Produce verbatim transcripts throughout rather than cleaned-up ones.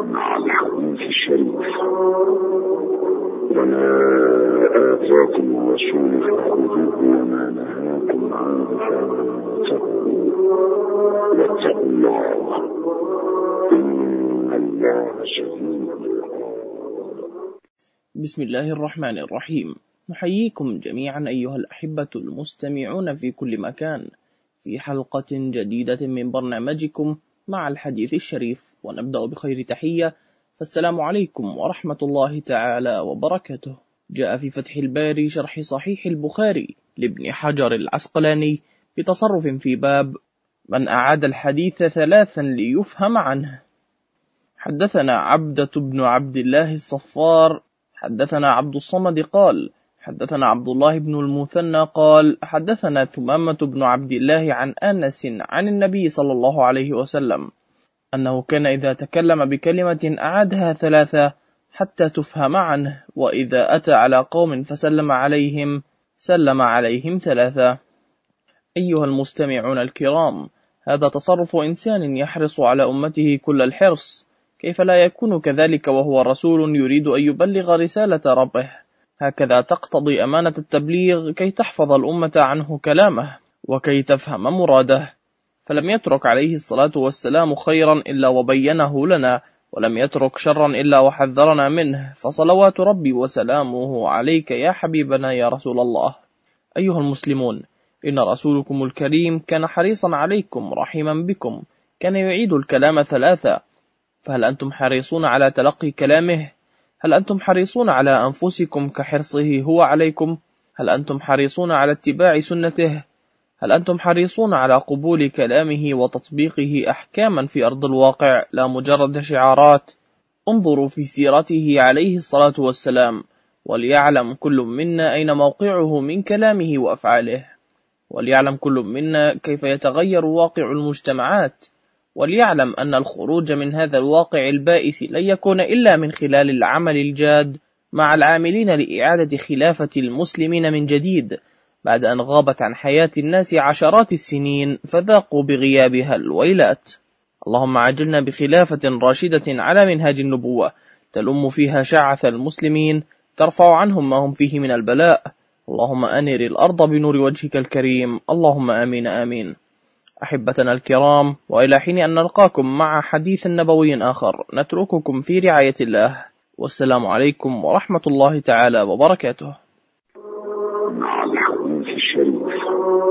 مع الحديث الشريف. وما آتاكم الرسول فخذوه وما نهاكم عنه فانتهوا واتقوا الله إن الله شديد العقاب. بسم الله الرحمن الرحيم. نحييكم جميعا أيها الأحبة المستمعون في كل مكان في حلقة جديدة من برنامجكم مع الحديث الشريف، ونبدأ بخير تحية، فالسلام عليكم ورحمة الله تعالى وبركاته. جاء في فتح الباري شرح صحيح البخاري لابن حجر العسقلاني بتصرف في باب من أعاد الحديث ثلاثا ليفهم عنه. حدثنا عبدة بن عبد الله الصفار حدثنا عبد الصمد قال حدثنا عبد الله بن المثنى قال حدثنا ثمامة بن عبد الله عن أنس عن النبي صلى الله عليه وسلم أنه كان إذا تكلم بكلمة أعادها ثلاثة حتى تفهم عنه، وإذا أتى على قوم فسلم عليهم سلم عليهم ثلاثة. أيها المستمعون الكرام، هذا تصرف إنسان يحرص على أمته كل الحرص، كيف لا يكون كذلك وهو رسول يريد أن يبلغ رسالة ربه؟ هكذا تقتضي أمانة التبليغ كي تحفظ الأمة عنه كلامه وكي تفهم مراده، فلم يترك عليه الصلاة والسلام خيرا إلا وبينه لنا، ولم يترك شرا إلا وحذرنا منه، فصلوات ربي وسلامه عليك يا حبيبنا يا رسول الله. أيها المسلمون، إن رسولكم الكريم كان حريصا عليكم رحيما بكم، كان يعيد الكلام ثلاثة، فهل أنتم حريصون على تلقي كلامه؟ هل أنتم حريصون على أنفسكم كحرصه هو عليكم؟ هل أنتم حريصون على اتباع سنته؟ هل أنتم حريصون على قبول كلامه وتطبيقه أحكاما في أرض الواقع لا مجرد شعارات؟ انظروا في سيرته عليه الصلاة والسلام، وليعلم كل منا أين موقعه من كلامه وأفعاله، وليعلم كل منا كيف يتغير واقع المجتمعات، وليعلم أن الخروج من هذا الواقع البائس لن يكون إلا من خلال العمل الجاد مع العاملين لإعادة خلافة المسلمين من جديد، بعد أن غابت عن حياة الناس عشرات السنين فذاقوا بغيابها الويلات. اللهم عجلنا بخلافة راشدة على منهاج النبوة، تلم فيها شعث المسلمين، ترفع عنهم ما هم فيه من البلاء. اللهم أنر الأرض بنور وجهك الكريم، اللهم آمين آمين. أحبتنا الكرام، وإلى حين أن نلقاكم مع حديث نبوي آخر، نترككم في رعاية الله، والسلام عليكم ورحمة الله تعالى وبركاته. مع الحديث الشريف.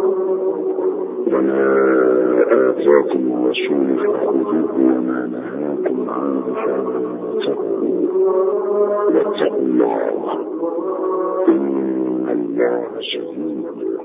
وما آتاكم الرسول فخذوه وما نهاكم عنه فانتهوا واتقوا الله إن الله شديد العقاب.